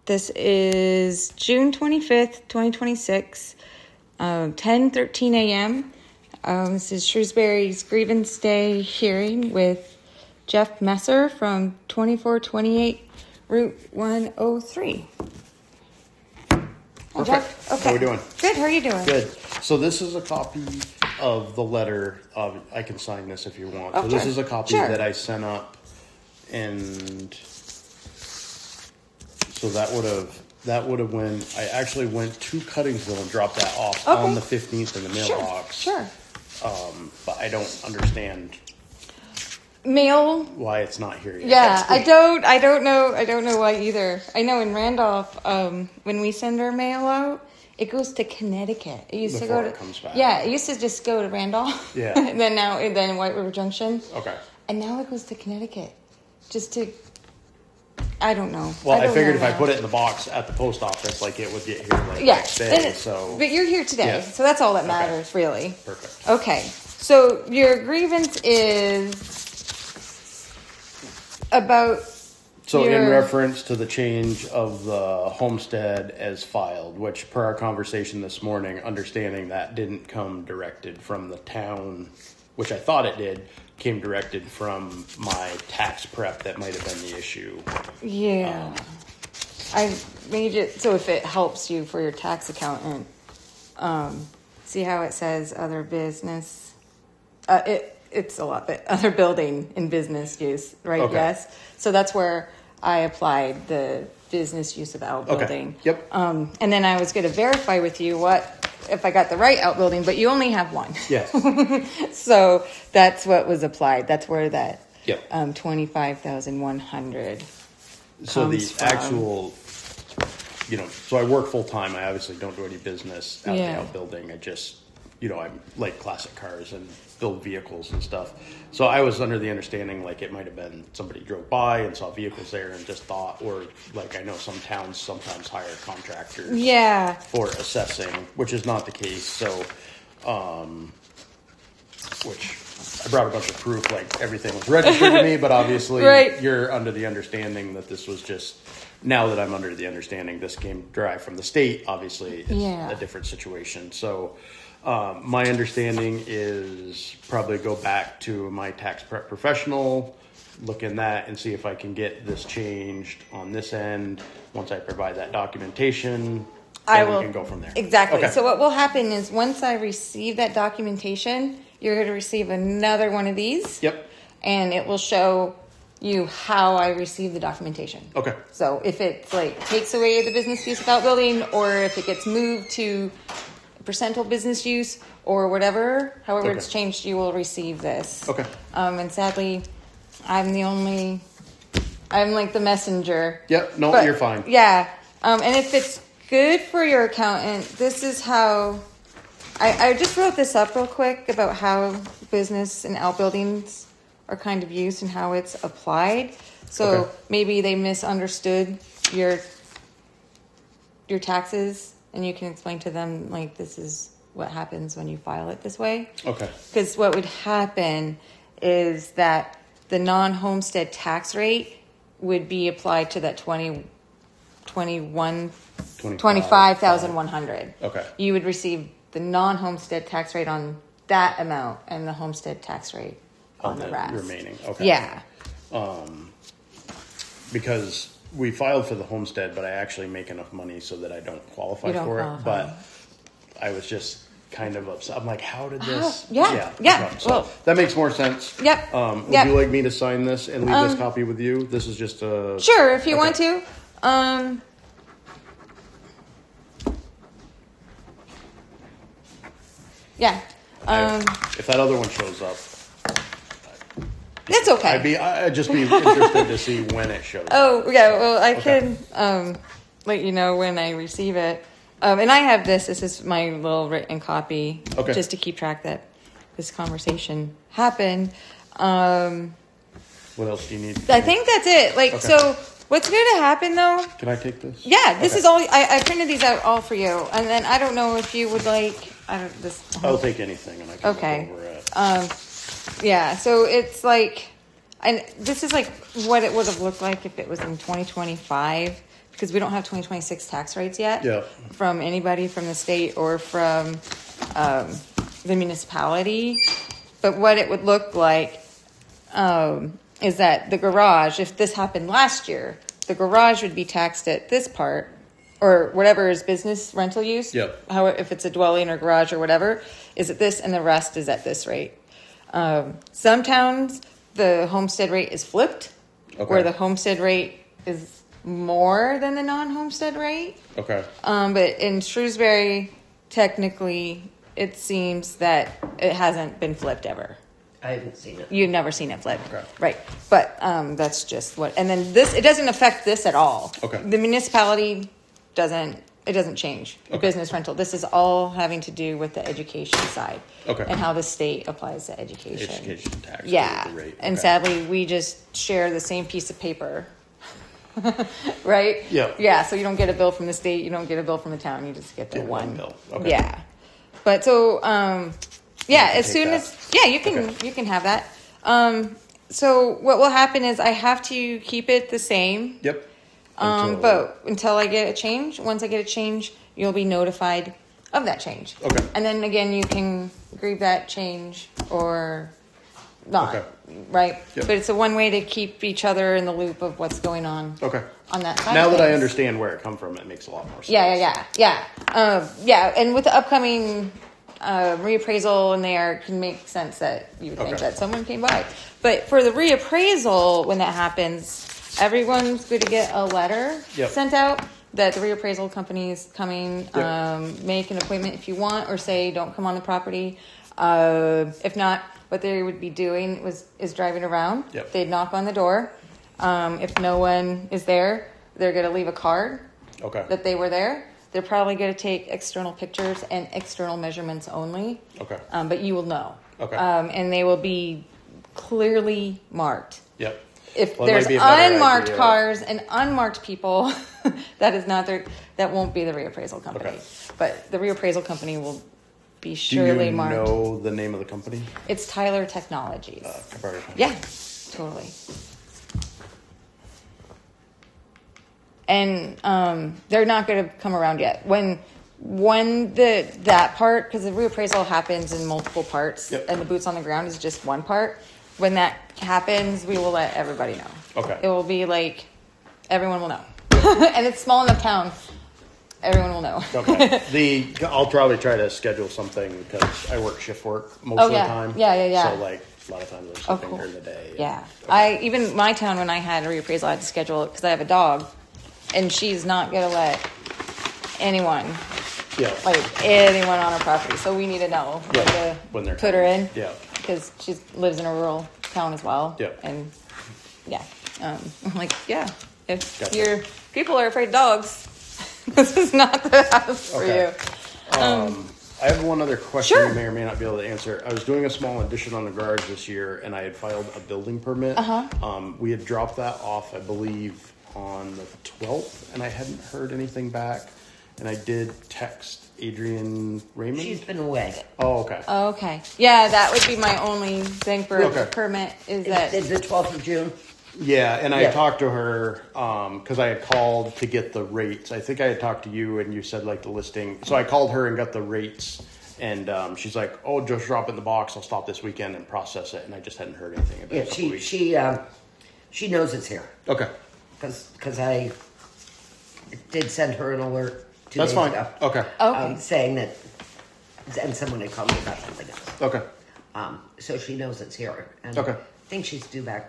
This is June 25th, 2026, 10:13 a.m. This is Shrewsbury's Grievance Day hearing with Jeff Messer from 2428 Route 103. Perfect. Jeff? Okay. How are we doing? Good. How are you doing? Good. So this is a copy of the letter. I can sign this if you want. Oh, so this sure. is a copy Sure. that I sent up, and so that would have when I actually went to Cuttingsville and dropped that off Okay. on the 15th in the mailbox. Sure. But I don't understand Mail. why it's not here yet. Yeah, I don't know why either. I know in Randolph, when we send our mail out, it goes to Connecticut. It used Before to go it comes back. Yeah, it used to just go to Randolph. Yeah. and then White River Junction. Okay. And now it goes to Connecticut. Just to, I don't know. Well, I don't figured know if I now. put it in the box at the post office, like it would get here like Yeah, next day. and So but you're here today, Yeah. so that's all that Okay. matters, really. perfect. Okay, so your grievance is about. So in your- reference to the change of the homestead as filed, which per our conversation this morning, understanding that didn't come directed from the town, which I thought it did, came directed from my tax prep that might have been the issue. Yeah. I made it so if it helps you for your tax accountant, see how it says other business? It's a lot, but other building in business use, right? Okay. Yes. So that's where I applied the business use of outbuilding. Yep. And then I was going to verify with you if I got the right outbuilding, but you only have one. Yes. So that's what was applied. That's where that Yep. 25,100. So the comes from. actual, so I work full time. I obviously don't do any business out in Yeah. the outbuilding. I just, I like classic cars and build vehicles and stuff. So I was under the understanding like it might have been somebody drove by and saw vehicles there and just thought, or like I know some towns sometimes hire contractors Yeah. for assessing, which is not the case. So, which I brought a bunch of proof, like everything was registered to me, but obviously Right. you're under the understanding that this was just, now that I'm under the understanding this came direct from the state, obviously it's Yeah. a different situation. So, my understanding is probably go back to my tax prep professional, look in that and see if I can get this changed on this end. Once I provide that documentation, I then will we can go from there. Exactly. Okay. So what will happen is once I receive that documentation, you're going to receive another one of these. Yep. And it will show you how I received the documentation. Okay. So if it's like takes away the business use of outbuilding, or if it gets moved to percentile business use or whatever, however Okay. it's changed, you will receive this. Okay. And sadly, I'm like the messenger. Yep. No, But, you're fine. Yeah. And if it's good for your accountant, this is how I just wrote this up real quick about how business and outbuildings are kind of used and how it's applied. So Okay. maybe they misunderstood your taxes, and you can explain to them like this is what happens when you file it this way. Okay. Because what would happen is that the non-homestead tax rate would be applied to that 25,100. Okay. You would receive the non-homestead tax rate on that amount and the homestead tax rate on the rest. remaining. Okay. Yeah. Because we filed for the homestead, but I actually make enough money so that I don't qualify You don't for qualify. it. But I was just kind of upset. I'm like, how did this? Yeah. okay. So Well- that makes more sense. Yep. Would Yep. you like me to sign this and leave this copy with you? This is just a. Sure, if you Okay. want to. Yeah. If that other one shows up, It's okay. I'd just be interested to see when it shows up. Oh, yeah, well, I Okay. can let you know when I receive it. And I have this. This is my little written copy. Okay. Just to keep track that this conversation happened. I What else do you need? think that's it. Like, Okay. so what's going to happen, though? Can I take this? Yeah, this Okay. is all. I printed these out all for you. And then I don't know if you would like, this. I'll take anything and I can Okay. look over it. Yeah, so it's like, and this is like what it would have looked like if it was in 2025. because we don't have 2026 tax rates yet Yeah. from anybody from the state or from the municipality. But what it would look like is that the garage, if this happened last year, the garage would be taxed at this part, or whatever is business rental use. Yep. How, if it's a dwelling or garage or whatever, is at this, and the rest is at this rate. Some towns, the homestead rate is flipped, where the homestead rate is more than the non-homestead rate. Okay. But in Shrewsbury, technically, it seems that it hasn't been flipped ever. I haven't seen it. You've never seen it flip. Okay. Right. But that's just what, and then this, it doesn't affect this at all. Okay. The municipality doesn't change. Okay. Business rental. This is all having to do with the education side. Okay. And how the state applies to education. Education tax. Yeah. Rate. And Okay. sadly, we just share the same piece of paper. Right? Yeah. Yeah. So you don't get a bill from the state. You don't get a bill from the town. You just get the Yeah, one one bill. Okay. Yeah. But so, yeah, as take soon that. as, yeah, you can have that. So what will happen is I have to keep it the same. Yep. But until I get a change, once I get a change, you'll be notified of that change. Okay. And then again, you can grieve that change or not. Okay. Right. Yep. But it's a one way to keep each other in the loop of what's going on. Okay. On that side. Now of that I things. understand where it come from, it makes a lot more sense. Yeah. And with the upcoming reappraisal in there, it can make sense that you would think Okay. that someone came by. But for the reappraisal, when that happens, everyone's going to get a letter Yep. sent out that the reappraisal company is coming. Yep. Make an appointment if you want, or say don't come on the property. If not, what they would be doing is driving around. Yep. They'd knock on the door. If no one is there, they're going to leave a card Okay. that they were there. They're probably going to take external pictures and external measurements only. Okay. But you will know. Okay. And they will be clearly marked. Yep. If Well, it there's might be a better unmarked idea. cars and unmarked people, that won't be the reappraisal company. Okay. But the reappraisal company will be Do surely you marked. know the name of the company? It's Tyler Technologies. Comparative. Yeah, totally. And they're not going to come around yet. When that part, because the reappraisal happens in multiple parts, Yep. and the boots on the ground is just one part. When that happens, we will let everybody know. Okay. It will be like everyone will know, and it's small enough town. Everyone will know. Okay. I'll probably try to schedule something because I work shift work most of the yeah. time. Yeah. So like a lot of times there's Oh, something cool. during the day. Yeah. Even my town, when I had a reappraisal, I had to schedule it because I have a dog, and she's not gonna let anyone on her property. So we need to know when they're put her in. Yeah. Because she lives in a rural town as well. Yeah. And I'm like, yeah, if Gotcha. your people are afraid of dogs, this is not the house for Okay. you. I have one other question Sure. you may or may not be able to answer. I was doing a small addition on the garage this year, and I had filed a building permit. We had dropped that off, I believe, on the 12th, and I hadn't heard anything back. And I did text Adrian Raymond. She's been away. Oh, okay. Okay. Yeah, that would be my only thing for Okay. a permit is that. It's the 12th of June. Yeah, and I Yeah. talked to her because I had called to get the rates. I think I had talked to you, and you said like the listing. So I called her and got the rates, and she's like, "Oh, just drop it in the box. I'll stop this weekend and process it." And I just hadn't heard anything about Yeah, it. she knows it's here Okay, because I did send her an alert 2 that's days fine. ago. Okay, Okay. Saying that, and someone had called me about something else. okay, So she knows it's here. And Okay. I think she's due back.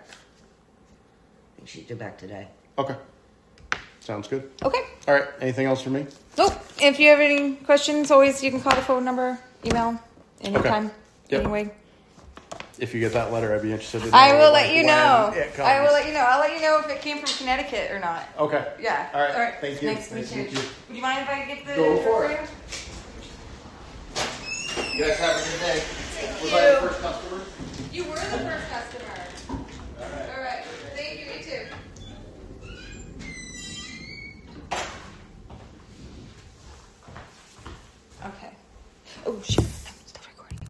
Today. okay. Sounds good. Okay. All right. Anything else for me? Nope. If you have any questions, always you can call the phone number, email, anytime. Yep. Anyway. If you get that letter, I'd be interested in. I will knowing, let like, you when know. it I will comes. let you know. I'll let you know if it came from Connecticut or not. Okay. Yeah. All right. Thank you. Nice to meet you. Would you mind if I get the Go for you? it. You guys have a good day. Thank Was you. I the first customer?